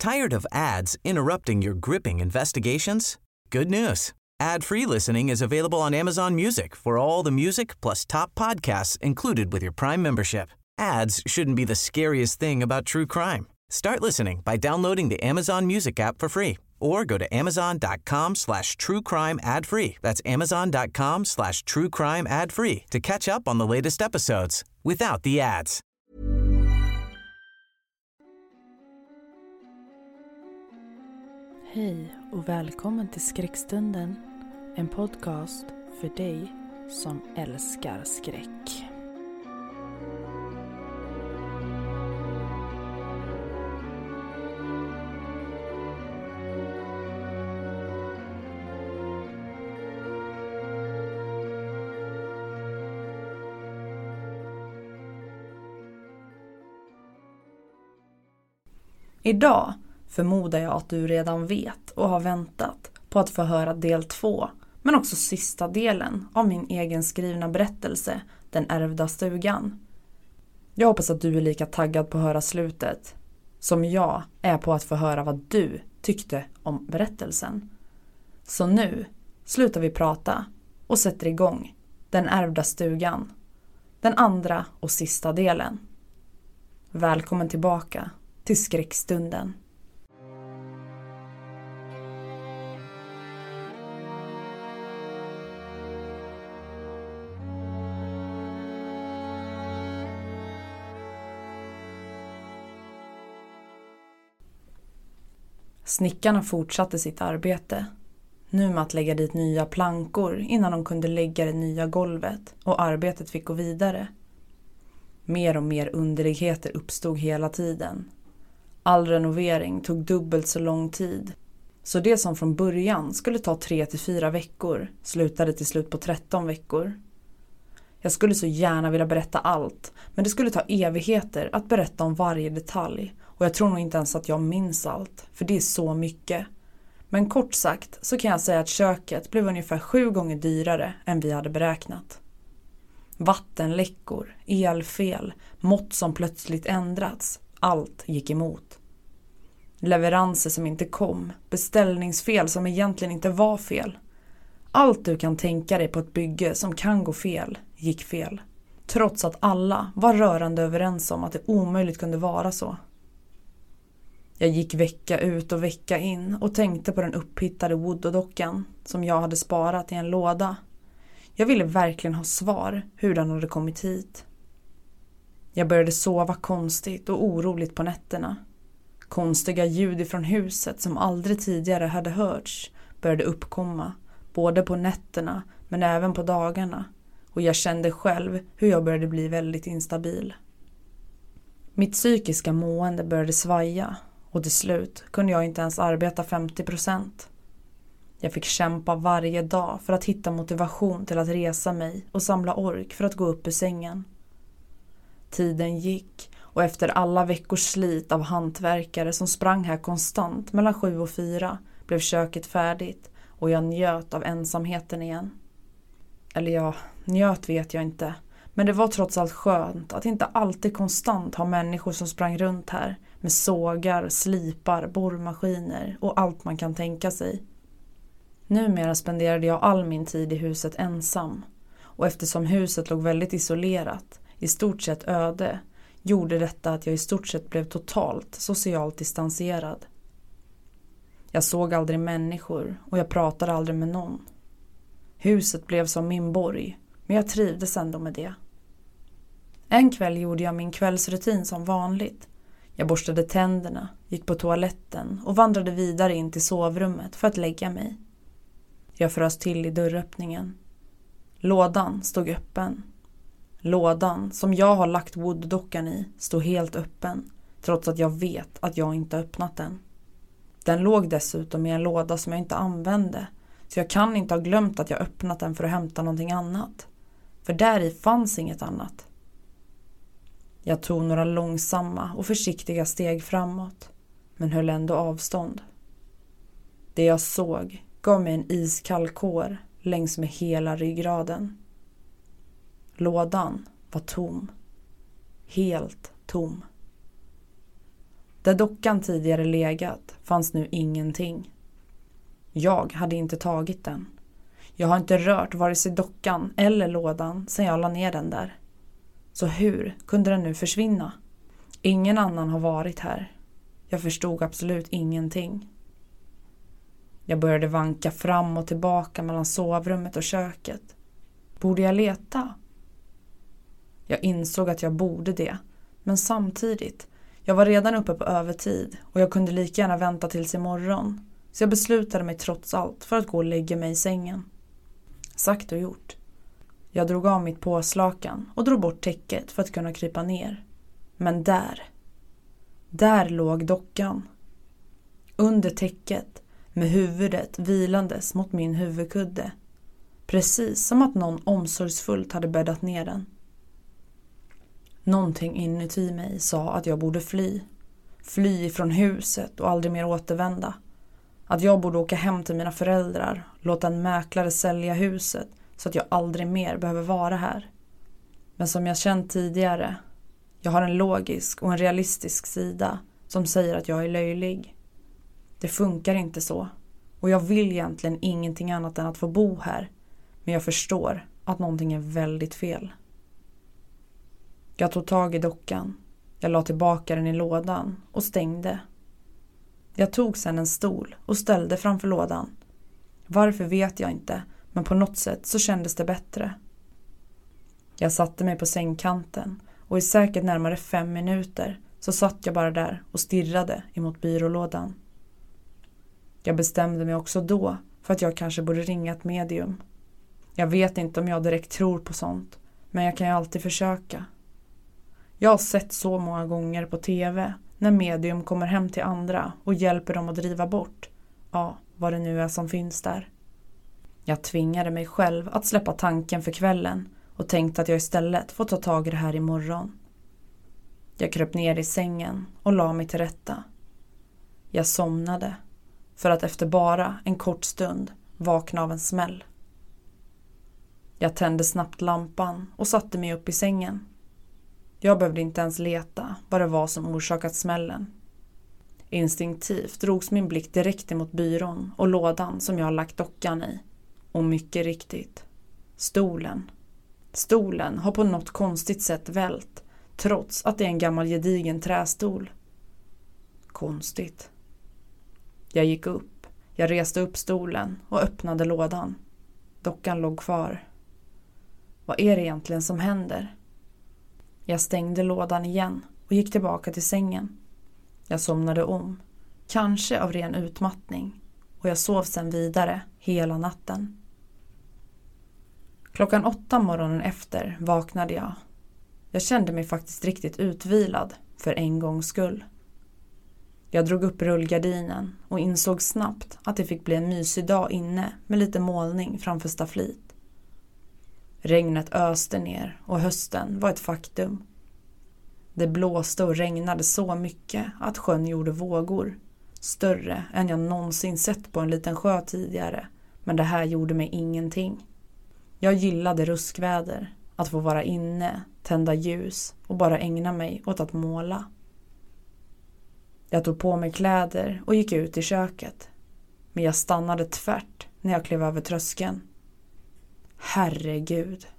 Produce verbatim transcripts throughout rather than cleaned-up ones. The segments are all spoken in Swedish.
Tired of ads interrupting your gripping investigations? Good news. Ad-free listening is available on Amazon Music for all the music plus top podcasts included with your Prime membership. Ads shouldn't be the scariest thing about true crime. Start listening by downloading the Amazon Music app for free or go to amazon.com slash true crime ad free. That's amazon.com slash true crime ad free to catch up on the latest episodes without the ads. Hej och välkommen till Skräckstunden, en podcast för dig som älskar skräck. Idag förmodar jag att du redan vet och har väntat på att få höra del två, men också sista delen av min egen skrivna berättelse, Den ärvda stugan. Jag hoppas att du är lika taggad på att höra slutet som jag är på att få höra vad du tyckte om berättelsen. Så nu slutar vi prata och sätter igång Den ärvda stugan, den andra och sista delen. Välkommen tillbaka till skräckstunden. Snickarna fortsatte sitt arbete, nu med att lägga dit nya plankor innan de kunde lägga det nya golvet och arbetet fick gå vidare. Mer och mer underligheter uppstod hela tiden. All renovering tog dubbelt så lång tid, så det som från början skulle ta tre till fyra veckor slutade till slut på tretton veckor. Jag skulle så gärna vilja berätta allt, men det skulle ta evigheter att berätta om varje detalj. Och jag tror nog inte ens att jag minns allt, för det är så mycket. Men kort sagt så kan jag säga att köket blev ungefär sju gånger dyrare än vi hade beräknat. Vattenläckor, elfel, mått som plötsligt ändrats, allt gick emot. Leveranser som inte kom, beställningsfel som egentligen inte var fel. Allt du kan tänka dig på ett bygge som kan gå fel, gick fel. Trots att alla var rörande överens om att det omöjligt kunde vara så. Jag gick vecka ut och vecka in och tänkte på den upphittade Voodoo-dockan som jag hade sparat i en låda. Jag ville verkligen ha svar hur den hade kommit hit. Jag började sova konstigt och oroligt på nätterna. Konstiga ljud ifrån huset som aldrig tidigare hade hörts började uppkomma, både på nätterna men även på dagarna. Och jag kände själv hur jag började bli väldigt instabil. Mitt psykiska mående började svaja. Och till slut kunde jag inte ens arbeta femtio procent. Jag fick kämpa varje dag för att hitta motivation till att resa mig och samla ork för att gå upp ur sängen. Tiden gick och efter alla veckors slit av hantverkare som sprang här konstant mellan sju och fyra blev köket färdigt och jag njöt av ensamheten igen. Eller ja, njöt vet jag inte. Men det var trots allt skönt att inte alltid konstant ha människor som sprang runt här med sågar, slipar, borrmaskiner och allt man kan tänka sig. Numera spenderade jag all min tid i huset ensam, och eftersom huset låg väldigt isolerat, i stort sett öde, gjorde detta att jag i stort sett blev totalt socialt distanserad. Jag såg aldrig människor och jag pratade aldrig med någon. Huset blev som min borg, men jag trivdes ändå med det. En kväll gjorde jag min kvällsrutin som vanligt. Jag borstade tänderna, gick på toaletten och vandrade vidare in till sovrummet för att lägga mig. Jag frös till i dörröppningen. Lådan stod öppen. Lådan som jag har lagt Voodoo-dockan i stod helt öppen, trots att jag vet att jag inte öppnat den. Den låg dessutom i en låda som jag inte använde, så jag kan inte ha glömt att jag öppnat den för att hämta någonting annat. För där i fanns inget annat. Jag tog några långsamma och försiktiga steg framåt, men höll ändå avstånd. Det jag såg gav mig en iskall kår längs med hela ryggraden. Lådan var tom. Helt tom. Där dockan tidigare legat fanns nu ingenting. Jag hade inte tagit den. Jag har inte rört vare sig dockan eller lådan sedan jag la ner den där. Så hur kunde den nu försvinna? Ingen annan har varit här. Jag förstod absolut ingenting. Jag började vanka fram och tillbaka mellan sovrummet och köket. Borde jag leta? Jag insåg att jag borde det, men samtidigt, jag var redan uppe på övertid och jag kunde lika gärna vänta tills imorgon. Så jag beslutade mig trots allt för att gå och lägga mig i sängen. Sagt och gjort. Jag drog av mitt påslakan och drog bort täcket för att kunna krypa ner. Men där, där låg dockan. Under täcket, med huvudet vilandes mot min huvudkudde. Precis som att någon omsorgsfullt hade bäddat ner den. Någonting inuti mig sa att jag borde fly. Fly ifrån huset och aldrig mer återvända. Att jag borde åka hem till mina föräldrar, låta en mäklare sälja huset så att jag aldrig mer behöver vara här. Men som jag känt tidigare, jag har en logisk och en realistisk sida som säger att jag är löjlig. Det funkar inte så. Och jag vill egentligen ingenting annat än att få bo här. Men jag förstår att någonting är väldigt fel. Jag tog tag i dockan. Jag la tillbaka den i lådan och stängde. Jag tog sedan en stol och ställde framför lådan. Varför vet jag inte, men på något sätt så kändes det bättre. Jag satte mig på sängkanten och i säkert närmare fem minuter så satt jag bara där och stirrade emot byrålådan. Jag bestämde mig också då för att jag kanske borde ringa ett medium. Jag vet inte om jag direkt tror på sånt, men jag kan ju alltid försöka. Jag har sett så många gånger på tv när medium kommer hem till andra och hjälper dem att driva bort, ja, vad det nu är som finns där. Jag tvingade mig själv att släppa tanken för kvällen och tänkte att jag istället får ta tag i det här imorgon. Jag kröp ner i sängen och la mig till rätta. Jag somnade för att efter bara en kort stund vakna av en smäll. Jag tände snabbt lampan och satte mig upp i sängen. Jag behövde inte ens leta vad det var som orsakat smällen. Instinktivt drogs min blick direkt emot byrån och lådan som jag har lagt dockan i. Och mycket riktigt, stolen. Stolen har på något konstigt sätt vält, trots att det är en gammal gedigen trästol. Konstigt. Jag gick upp, jag reste upp stolen och öppnade lådan. Dockan låg kvar. Vad är det egentligen som händer? Jag stängde lådan igen och gick tillbaka till sängen. Jag somnade om, kanske av ren utmattning, och jag sov sedan vidare hela natten. Klockan åtta morgonen efter vaknade jag. Jag kände mig faktiskt riktigt utvilad för en gångs skull. Jag drog upp rullgardinen och insåg snabbt att det fick bli en mysig dag inne med lite molning framför stafflit. Regnet öste ner och hösten var ett faktum. Det blåste och regnade så mycket att sjön gjorde vågor, större än jag någonsin sett på en liten sjö tidigare, men det här gjorde mig ingenting. Jag gillade ruskväder, att få vara inne, tända ljus och bara ägna mig åt att måla. Jag tog på mig kläder och gick ut i köket, men jag stannade tvärt när jag klev över tröskeln. Herregud.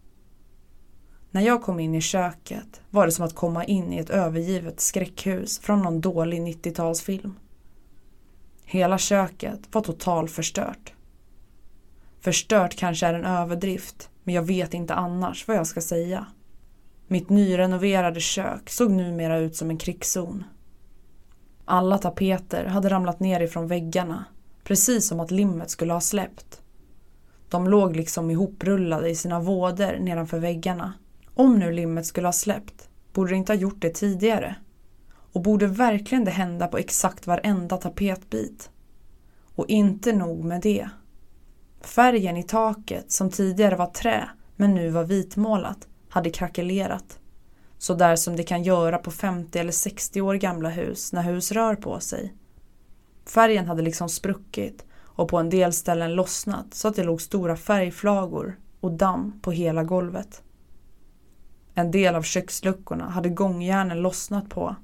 När jag kom in i köket var det som att komma in i ett övergivet skräckhus från någon dålig nittiotalsfilm. Hela köket var totalt förstört. Förstört kanske är en överdrift, men jag vet inte annars vad jag ska säga. Mitt nyrenoverade kök såg numera ut som en krigszon. Alla tapeter hade ramlat ner ifrån väggarna, precis som att limmet skulle ha släppt. De låg liksom ihoprullade i sina vådor nedanför väggarna. Om nu limmet skulle ha släppt, borde det inte ha gjort det tidigare. Och borde verkligen det hända på exakt varenda tapetbit. Och inte nog med det. Färgen i taket, som tidigare var trä men nu var vitmålat, hade krackelerat. Så där som det kan göra på femtio eller sextio år gamla hus när hus rör på sig. Färgen hade liksom spruckit och på en del ställen lossnat så att det låg stora färgflagor och damm på hela golvet. En del av köksluckorna hade gångjärnen lossnat på.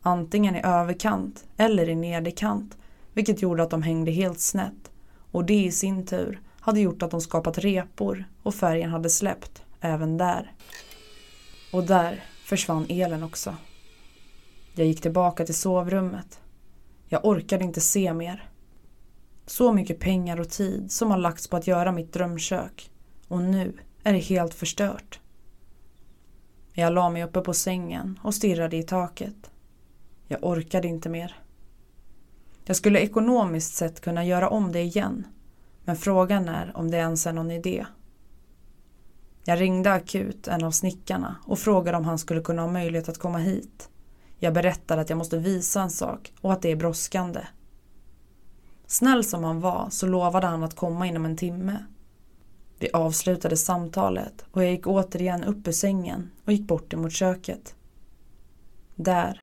antingen i överkant eller i nederkant, vilket gjorde att de hängde helt snett, och det i sin tur hade gjort att de skapat repor och färgen hade släppt även där. Och där försvann elen också. Jag gick tillbaka till sovrummet. Jag orkade inte se mer. Så mycket pengar och tid som har lagts på att göra mitt drömkök, och nu är det helt förstört. Jag la mig uppe på sängen och stirrade i taket. Jag orkade inte mer. Jag skulle ekonomiskt sett kunna göra om det igen, men frågan är om det ens är någon idé. Jag ringde akut en av snickarna och frågade om han skulle kunna ha möjlighet att komma hit. Jag berättade att jag måste visa en sak och att det är brådskande. Snäll som han var så lovade han att komma inom en timme. Vi avslutade samtalet och jag gick återigen upp ur sängen och gick bort emot köket. Där.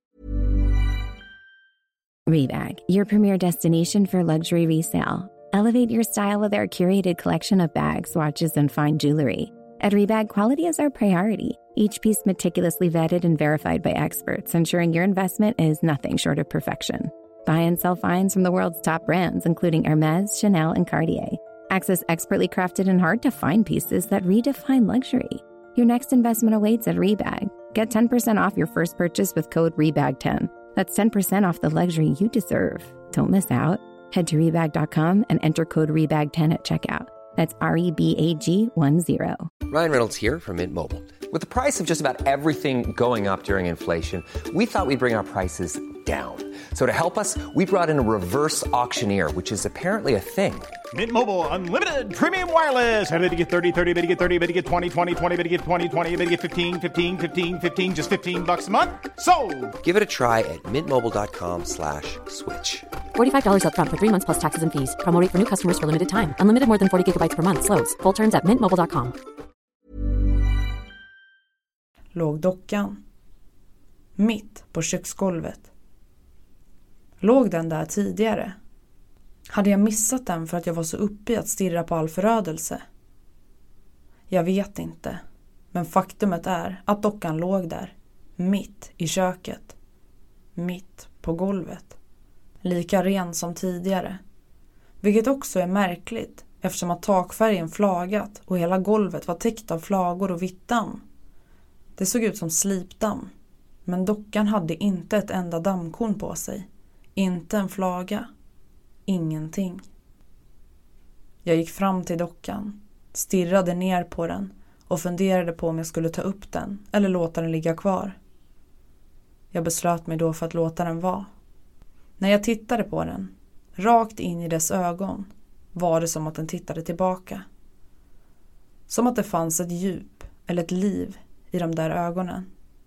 Rebag, your premier destination for luxury resale. Elevate your style with our curated collection of bags, watches, and fine jewelry. At Rebag, quality is our priority. Each piece meticulously vetted and verified by experts, ensuring your investment is nothing short of perfection. Buy and sell finds from the world's top brands, including Hermes, Chanel, and Cartier. Access expertly crafted and hard-to-find pieces that redefine luxury. Your next investment awaits at Rebag. Get ten percent off your first purchase with code rebag ten. That's ten percent off the luxury you deserve. Don't miss out. Head to rebag dot com and enter code rebag ten at checkout. That's R E B A G one zero. Ryan Reynolds here from Mint Mobile. With the price of just about everything going up during inflation, we thought we'd bring our prices down. So to help us, we brought in a reverse auctioneer, which is apparently a thing. Mint Mobile Unlimited Premium Wireless. How to get thirty, thirty, how to get thirty, how to get twenty, twenty, twenty, how to get twenty, twenty, how to get fifteen, fifteen, fifteen, fifteen, just fifteen bucks a month? Sold! Give it a try at mintmobile.com slash switch. forty-five dollars up front for three months plus taxes and fees. Promo rate for new customers for limited time. Unlimited more than forty gigabytes per month. Slows full terms at mint mobile dot com. Låg dockan. Mitt på köksgolvet. Låg den där tidigare? Hade jag missat den för att jag var så uppe i att stirra på all förödelse? Jag vet inte. Men faktumet är att dockan låg där. Mitt i köket. Mitt på golvet. Lika ren som tidigare. Vilket också är märkligt eftersom att takfärgen flagat och hela golvet var täckt av flagor och vitt damm. Det såg ut som slipdamm. Men dockan hade inte ett enda dammkorn på sig. Inte en flaga. Ingenting. Jag gick fram till dockan, stirrade ner på den och funderade på om jag skulle ta upp den eller låta den ligga kvar. Jag beslöt mig då för att låta den vara. När jag tittade på den, rakt in i dess ögon, var det som att den tittade tillbaka. Som att det fanns ett djup eller ett liv i de där ögonen.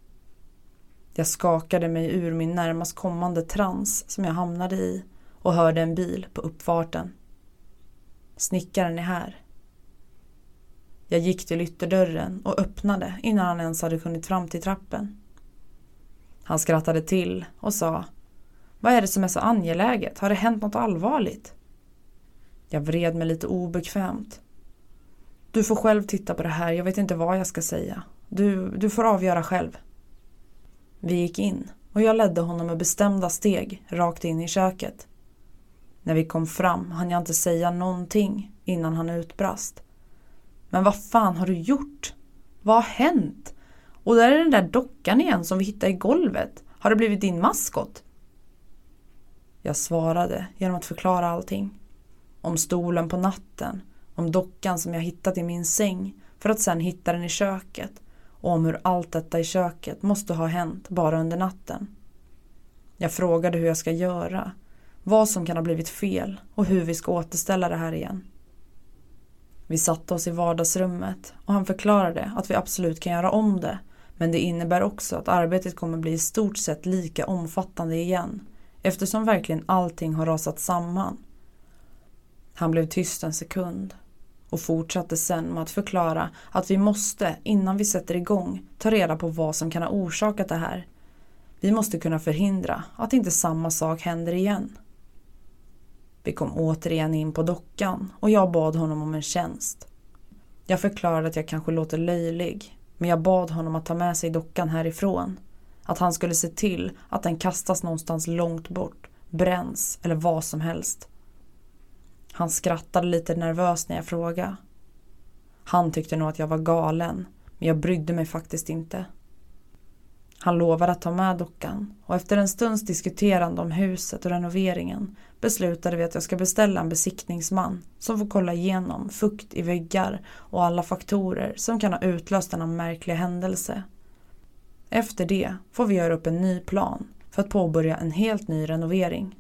Jag skakade mig ur min närmast kommande trans som jag hamnade i och hörde en bil på uppfarten. Snickaren är här. Jag gick till ytterdörren och öppnade innan han ens hade kommit fram till trappen. Han skrattade till och sa: "Vad är det som är så angeläget? Har det hänt något allvarligt?" Jag vred mig lite obekvämt. "Du får själv titta på det här, jag vet inte vad jag ska säga. Du, du får avgöra själv." Vi gick in och jag ledde honom med bestämda steg rakt in i köket. När vi kom fram hann jag inte säga någonting innan han utbrast: "Men vad fan har du gjort? Vad har hänt? Och där är den där dockan igen som vi hittade i golvet. Har det blivit din maskot?" Jag svarade genom att förklara allting. Om stolen på natten, om dockan som jag hittat i min säng för att sen hitta den i köket och om hur allt detta i köket måste ha hänt bara under natten. Jag frågade hur jag ska göra, vad som kan ha blivit fel och hur vi ska återställa det här igen. Vi satte oss i vardagsrummet och han förklarade att vi absolut kan göra om det, men det innebär också att arbetet kommer bli i stort sett lika omfattande igen, eftersom verkligen allting har rasat samman. Han blev tyst en sekund och fortsatte sen med att förklara att vi måste, innan vi sätter igång, ta reda på vad som kan ha orsakat det här. Vi måste kunna förhindra att inte samma sak händer igen. Vi kom återigen in på dockan och jag bad honom om en tjänst. Jag förklarade att jag kanske låter löjlig, men jag bad honom att ta med sig dockan härifrån. Att han skulle se till att den kastas någonstans långt bort, bränns eller vad som helst. Han skrattade lite nervöst när jag frågade. Han tyckte nog att jag var galen, men jag brydde mig faktiskt inte. Han lovade att ta med dockan och efter en stunds diskuterande om huset och renoveringen beslutade vi att jag ska beställa en besiktningsman som får kolla igenom fukt i väggar och alla faktorer som kan ha utlöst denna märkliga händelse. Efter det får vi göra upp en ny plan för att påbörja en helt ny renovering.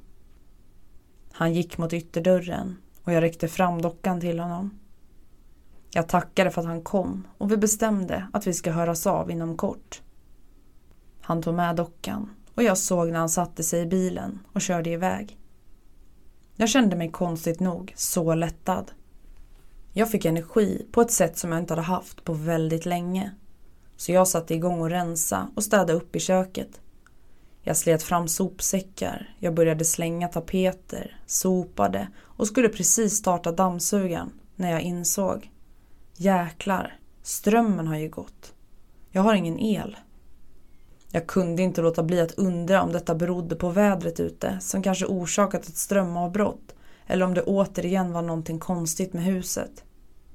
Han gick mot ytterdörren och jag räckte fram dockan till honom. Jag tackade för att han kom och vi bestämde att vi ska höras av inom kort. Han tog med dockan och jag såg när han satte sig i bilen och körde iväg. Jag kände mig konstigt nog så lättad. Jag fick energi på ett sätt som jag inte hade haft på väldigt länge. Så jag satte igång och rensa och städade upp i köket. Jag slet fram sopsäckar, jag började slänga tapeter, sopade och skulle precis starta dammsugaren när jag insåg. Jäklar, strömmen har ju gått. Jag har ingen el. Jag kunde inte låta bli att undra om detta berodde på vädret ute som kanske orsakat ett strömavbrott eller om det återigen var någonting konstigt med huset.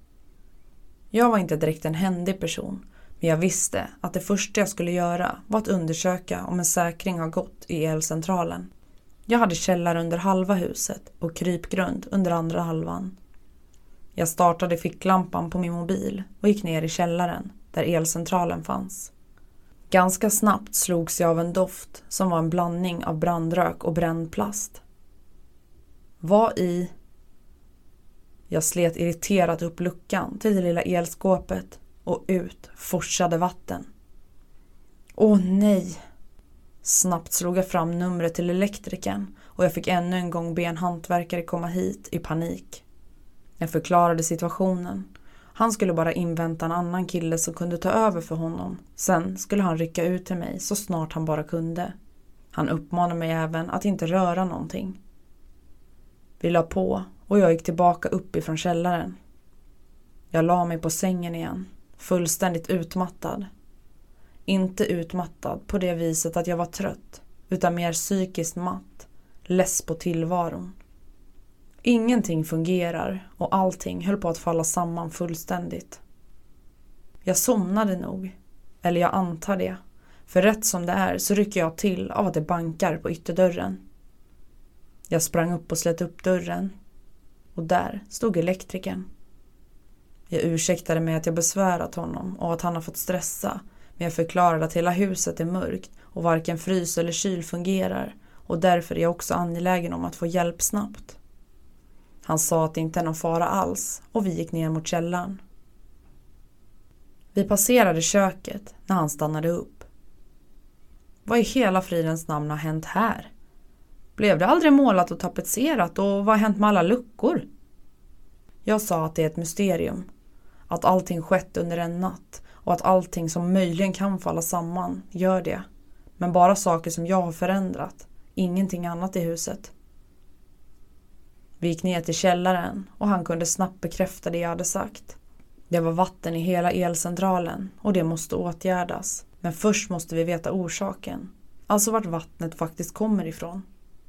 Jag var inte direkt en händig person, men jag visste att det första jag skulle göra var att undersöka om en säkring har gått i elcentralen. Jag hade källare under halva huset och krypgrund under andra halvan. Jag startade ficklampan på min mobil och gick ner i källaren där elcentralen fanns. Ganska snabbt slogs jag av en doft som var en blandning av brandrök och brännplast. Vad i? Jag slet irriterat upp luckan till det lilla elskåpet och ut forsade vatten. Åh nej! Snabbt slog jag fram numret till elektrikern och jag fick ännu en gång be en hantverkare komma hit i panik. Jag förklarade situationen. Han skulle bara invänta en annan kille som kunde ta över för honom. Sen skulle han rycka ut till mig så snart han bara kunde. Han uppmanade mig även att inte röra någonting. Vi la på och jag gick tillbaka upp ifrån källaren. Jag la mig på sängen igen, fullständigt utmattad. Inte utmattad på det viset att jag var trött, utan mer psykiskt matt, less på tillvaron. Ingenting fungerar och allting höll på att falla samman fullständigt. Jag somnade nog, eller jag antar det, för rätt som det är så rycker jag till av att det bankar på ytterdörren. Jag sprang upp och slet upp dörren och där stod elektrikern. Jag ursäktade mig att jag besvärat honom och att han har fått stressa, men jag förklarade att hela huset är mörkt och varken frys eller kyl fungerar och därför är jag också angelägen om att få hjälp snabbt. Han sa att det inte är någon fara alls och vi gick ner mot källaren. Vi passerade köket när han stannade upp. Vad i hela fridens namn har hänt här? Blev det aldrig målat och tapetserat och vad har hänt med alla luckor? Jag sa att det är ett mysterium. Att allting skett under en natt och att allting som möjligen kan falla samman gör det. Men bara saker som jag har förändrat. Ingenting annat i huset. Vi gick ner till källaren och han kunde snabbt bekräfta det jag hade sagt. Det var vatten i hela elcentralen och det måste åtgärdas. Men först måste vi veta orsaken. Alltså vart vattnet faktiskt kommer ifrån.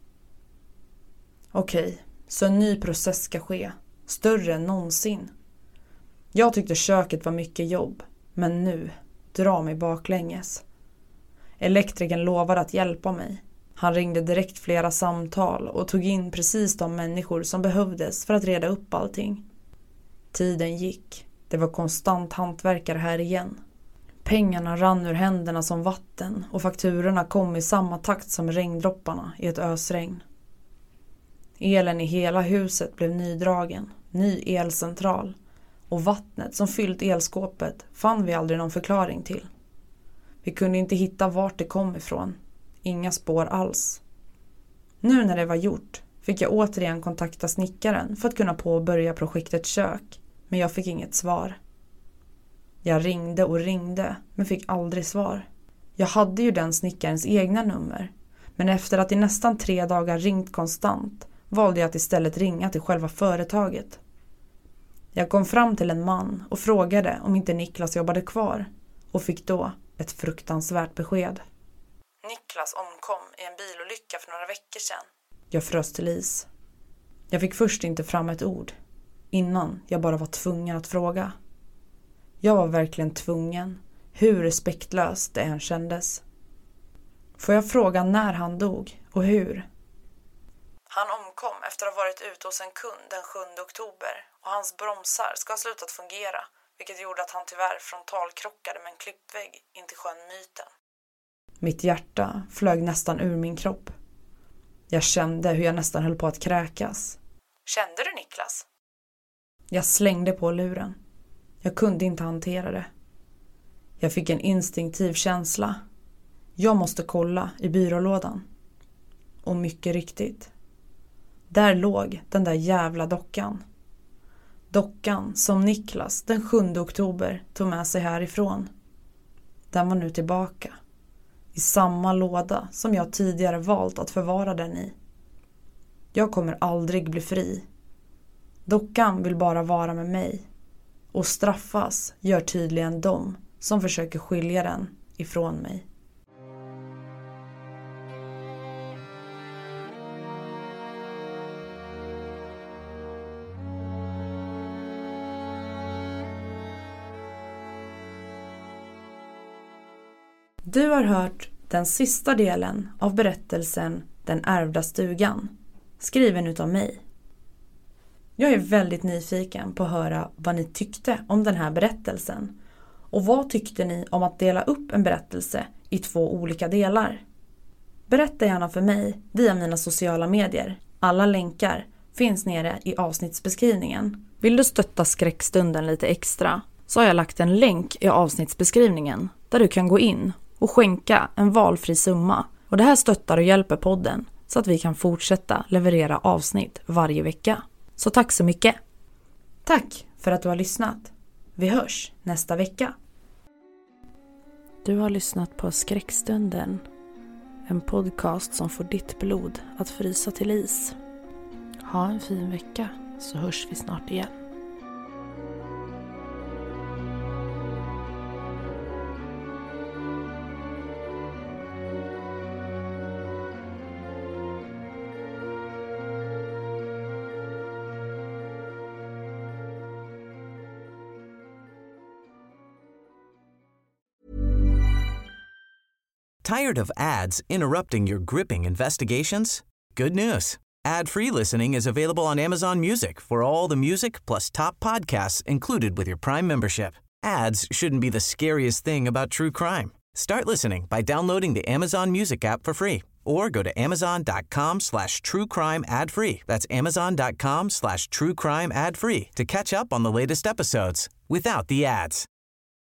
Okej, så en ny process ska ske. Större än någonsin. Jag tyckte köket var mycket jobb. Men nu, dra mig baklänges. Elektrikern lovade att hjälpa mig. Han ringde direkt flera samtal och tog in precis de människor som behövdes för att reda upp allting. Tiden gick. Det var konstant hantverkare här igen. Pengarna rann ur händerna som vatten och fakturorna kom i samma takt som regndropparna i ett ösregn. Elen i hela huset blev nydragen, ny elcentral och vattnet som fyllt elskåpet fann vi aldrig någon förklaring till. Vi kunde inte hitta vart det kom ifrån. Inga spår alls. Nu när det var gjort fick jag återigen kontakta snickaren för att kunna påbörja projektet kök, men jag fick inget svar. Jag ringde och ringde men fick aldrig svar. Jag hade ju den snickarens egna nummer, men efter att i nästan tre dagar ringt konstant valde jag att istället ringa till själva företaget. Jag kom fram till en man och frågade om inte Niklas jobbade kvar och fick då ett fruktansvärt besked. Niklas omkom i en bilolycka för några veckor sedan. Jag frös till is. Jag fick först inte fram ett ord. Innan jag bara var tvungen att fråga. Jag var verkligen tvungen. Hur respektlöst det än kändes. Får jag fråga när han dog och hur? Han omkom efter att ha varit ute hos en kund den sjunde oktober och hans bromsar ska ha slutat fungera, vilket gjorde att han tyvärr frontalkrockade med en klippvägg in till sjön Myten. Mitt hjärta flög nästan ur min kropp. Jag kände hur jag nästan höll på att kräkas. Kände du Niklas? Jag slängde på luren. Jag kunde inte hantera det. Jag fick en instinktiv känsla. Jag måste kolla i byrålådan. Och mycket riktigt. Där låg den där jävla dockan. Dockan som Niklas den sjunde oktober tog med sig härifrån. Den var nu tillbaka. I samma låda som jag tidigare valt att förvara den i. Jag kommer aldrig bli fri. Dockan vill bara vara med mig. Och straffas gör tydligen de som försöker skilja den ifrån mig. Du har hört den sista delen av berättelsen Den ärvda stugan, skriven utav mig. Jag är väldigt nyfiken på att höra vad ni tyckte om den här berättelsen. Och vad tyckte ni om att dela upp en berättelse i två olika delar? Berätta gärna för mig via mina sociala medier. Alla länkar finns nere i avsnittsbeskrivningen. Vill du stötta skräckstunden lite extra så har jag lagt en länk i avsnittsbeskrivningen där du kan gå in och skänka en valfri summa. Och det här stöttar och hjälper podden så att vi kan fortsätta leverera avsnitt varje vecka. Så tack så mycket. Tack för att du har lyssnat. Vi hörs nästa vecka. Du har lyssnat på Skräckstunden. En podcast som får ditt blod att frysa till is. Ha en fin vecka så hörs vi snart igen. Tired of ads interrupting your gripping investigations? Good news. Ad-free listening is available on Amazon Music for all the music plus top podcasts included with your Prime membership. Ads shouldn't be the scariest thing about true crime. Start listening by downloading the Amazon Music app for free or go to amazon.com slash true crime ad free. That's amazon.com slash true crime ad free to catch up on the latest episodes without the ads.